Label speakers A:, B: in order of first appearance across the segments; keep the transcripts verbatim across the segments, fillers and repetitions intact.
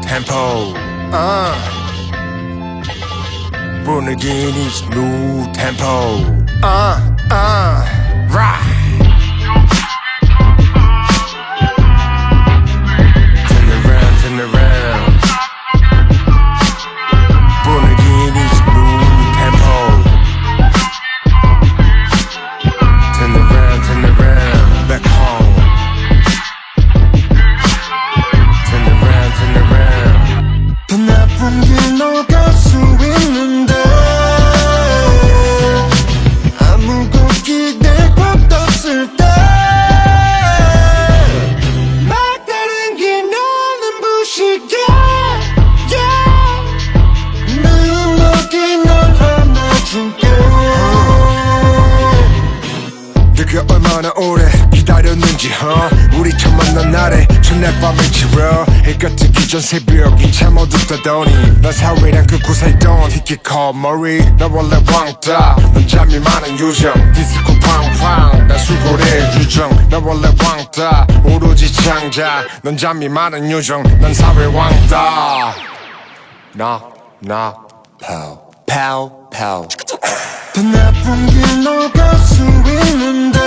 A: tempo. Uh. 분위기는 smooth tempo. Uh, uh, right. Turn around, turn around. 분위기는 smooth tempo. Turn around, turn around. Back home. Turn around, turn around.
B: 더 나쁜 길 녹을 수 있는데 아무것도 기댈 곳 없을 때 막다른 길 너는 부실게 yeah. 내 음악이 널 안아줄게
A: 네가 얼마나 오래 기다렸는지 huh? 우리 처음 만난 날에 첫날 밤을 지워 해가 뜨기 전 새벽이 참 어둡다더니 난 사회랑 긋고 살던 히키커 머리 나 원래 왕따 넌 잠이 많은 요정 디스코 팡팡 난 수고래 유정 나 원래 왕따 오로지 창자 넌 잠이 많은 요정 난 사회 왕따 Knock knock pow pow pow
B: 더 나쁜 길 녹을 수 있는데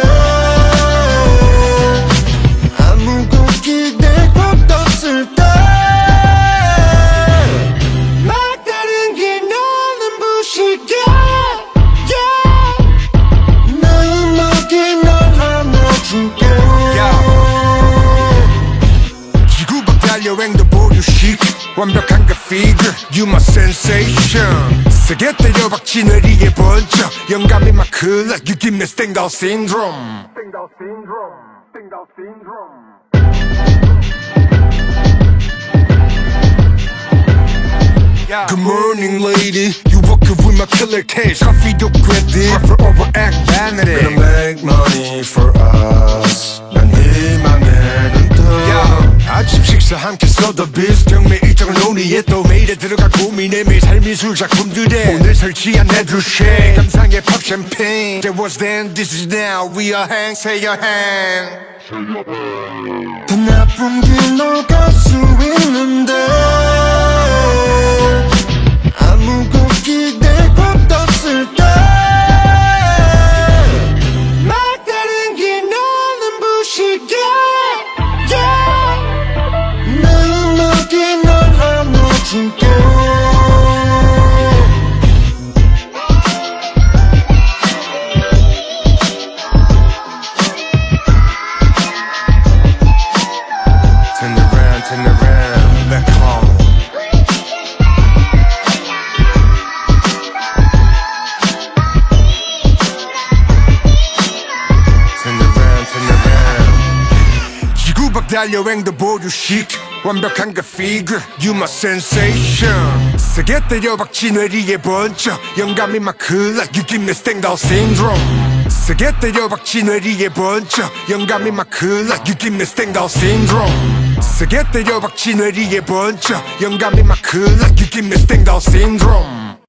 B: 아무것도 기댈 곳 없을 때 막다른 길 너는 부실게 yeah. 내 음악이 널 안아줄게
A: 지구밖 달여행도 보류식 완벽한 그 figure You my sensation 세게 때려박지 뇌리에 번쩍 영감이 막 흘러 You give me Stendhal syndrome Stendhal syndrome Stendhal syndrome Good morning lady You walking with my killer taste Coffee도 credit Prefer overact vanity Gonna make money for us 난 희망에는 더 아침 식사 함께 써더 비스 경매 일정을 논의해 또 매일에 들어가 고민해 매일 삶이 술작품들에 오늘 설치한 내주쉐 감상의 팝 샴페인 There was then this is now We are hang say your hand
B: 더 나쁜 길 녹을 수 있는데 아무것도 기댈 곳 없을 때 막다른 길 너는 부실게 yeah. 내 음악이 널 안아줄게
A: Turn around, turn around, back home 지구밖 달여행도 보류식 완벽한 그 figure You my sensation 세게 때려박지 뇌리에 번쩍 영감이 막 흘러 You give me Stendhal syndrome 세게 때려박지 뇌리에 번쩍 영감이 막 흘러 You give me Stendhal syndrome 세게 때려박지 뇌리에 번쩍 영감이 막 흘러 You give me Stendhal syndrome